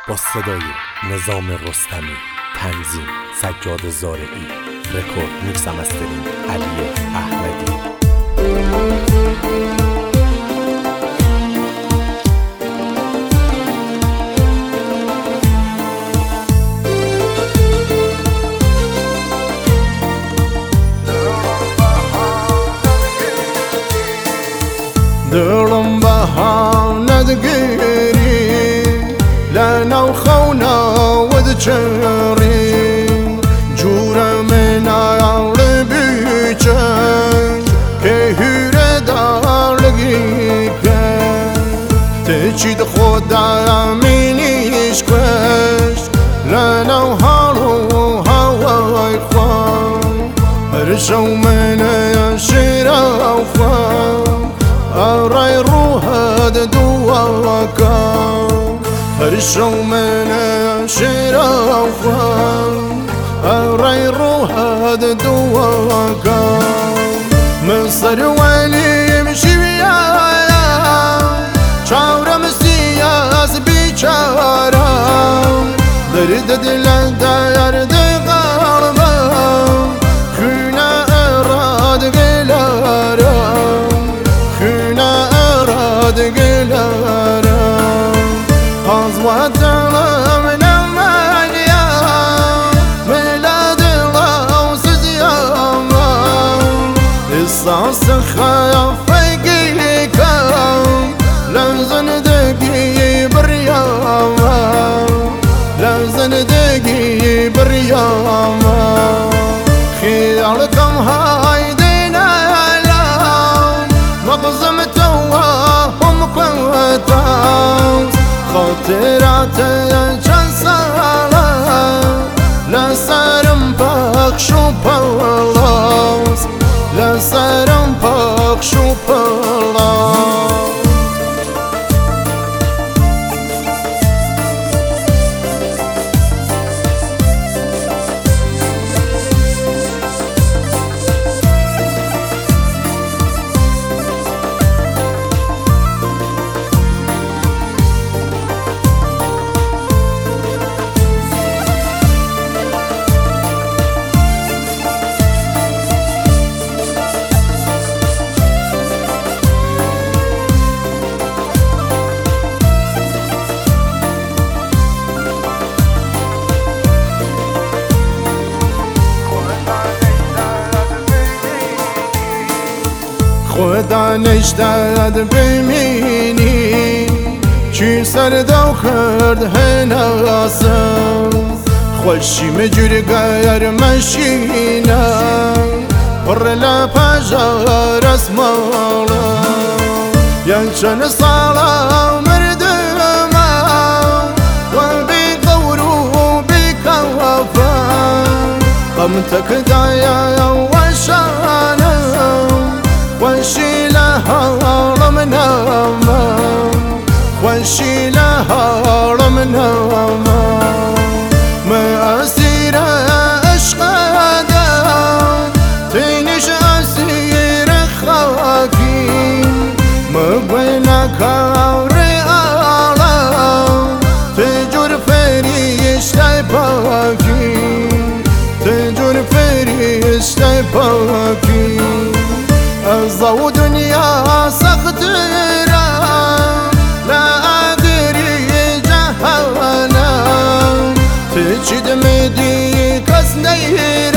با صدای نظام رستمی، تنظیم سجاد زارعی، رکورد میکس مسترینگ علی احمدی. دلم بهانه دگیری لنا و خونا و دچری جورم نار بیچه که هیره دار لگی تچید خدا مینیش کش لنا و حالو هوای خواه هرشو من شیرا و خواه أراي روحد دواكا هرشو من شرافا أراي روحد دواكا مصر ولي يمشي ويايا شاورا مسياس بيشارا درد دلان داير دغاربا خينا أراد غلارا دگلارا حظواتنا من المانيا ميلاد الله سزياما الصاص خافيقيكا لازن دقي برياما لازن دقي برياما خيالكم هاي دينالا مقزمت خاطرات چند ساله لسرم پخش و پلاس لسرم پخش و پلاس خدا نشدد ببینی چی سردو کرد هناسم خوشی مجور گر مشینه پر لپجار اسمالا یک چند سالا مردمه و بی قورو بی کوفا قم تکدایا و شانه وانشي لها رمنا وانشي لها رمنا ما أسير أشقادا تينش أسير خواكي ما بينك ورئالا تجور فريش تايباكي تجور فريش تايباكي الضو دنيا سخترا لا أدري جهانا تجد مدي كسنير